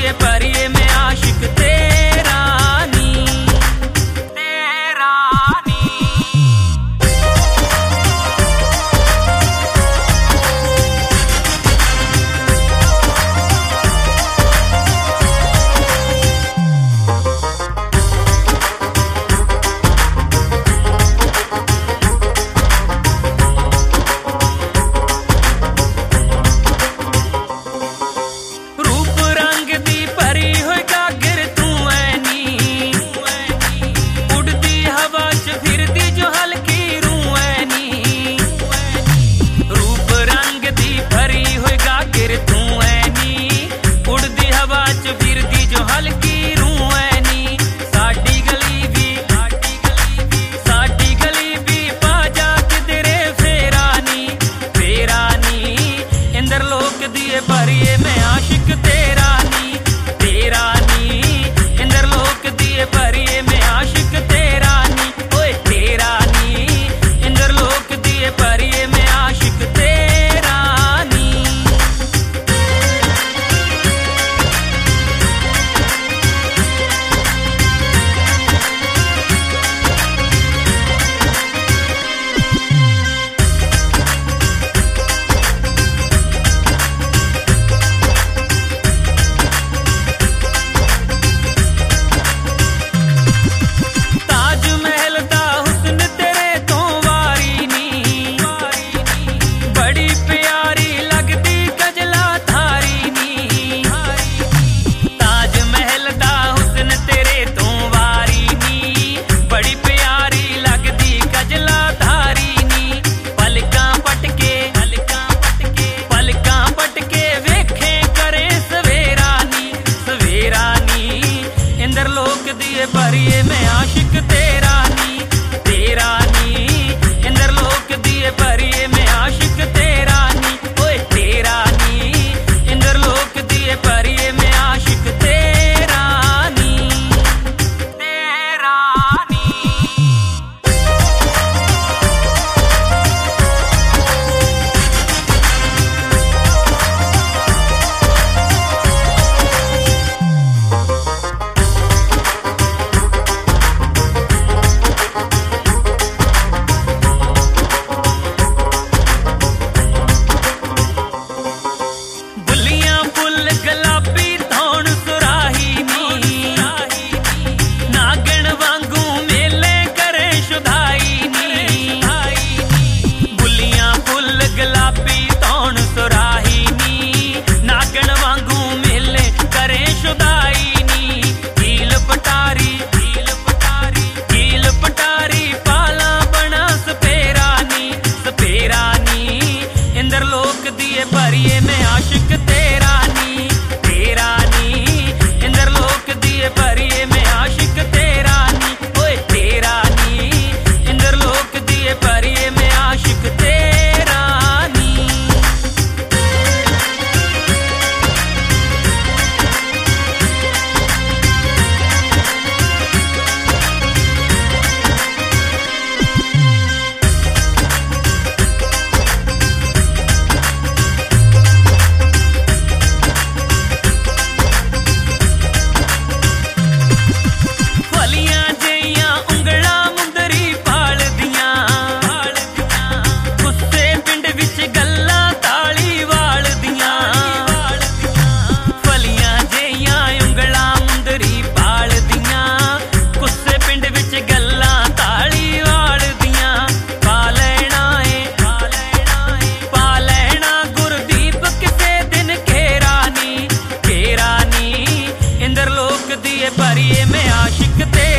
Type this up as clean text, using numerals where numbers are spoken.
दिए परिए मैं आशिक तेरा नी। परिए मैं आशिक तेरा नी, तेरा नी। इंद्रलोक दिए परिए मैं आशिक तेरा नी, ओए तेरा नी। इंद्रलोक दिए परिए मैं आशिक तेरा नी। इंद्रलोक दिए परिए मैं आशिक तेरा नी, तेरा नी। इंद्रलोक दिए परिए मैं आशिक तेरा नी, ओए तेरा नी। इंद्रलोक दिए परिए मैं आशिक तेरा नी, तेरा नी। इंद्रलोक दिए परिए मैं आशिक तेरा नी, तेरा नी। इंद्रलोक दिए परिए मैं आशिक तेरा नी, ओए तेरा नी। इंद्रलोक दिए परिए मैं आशिक तेरा नी। इंद्रलोक दिए परिए मैं आशिक तेरा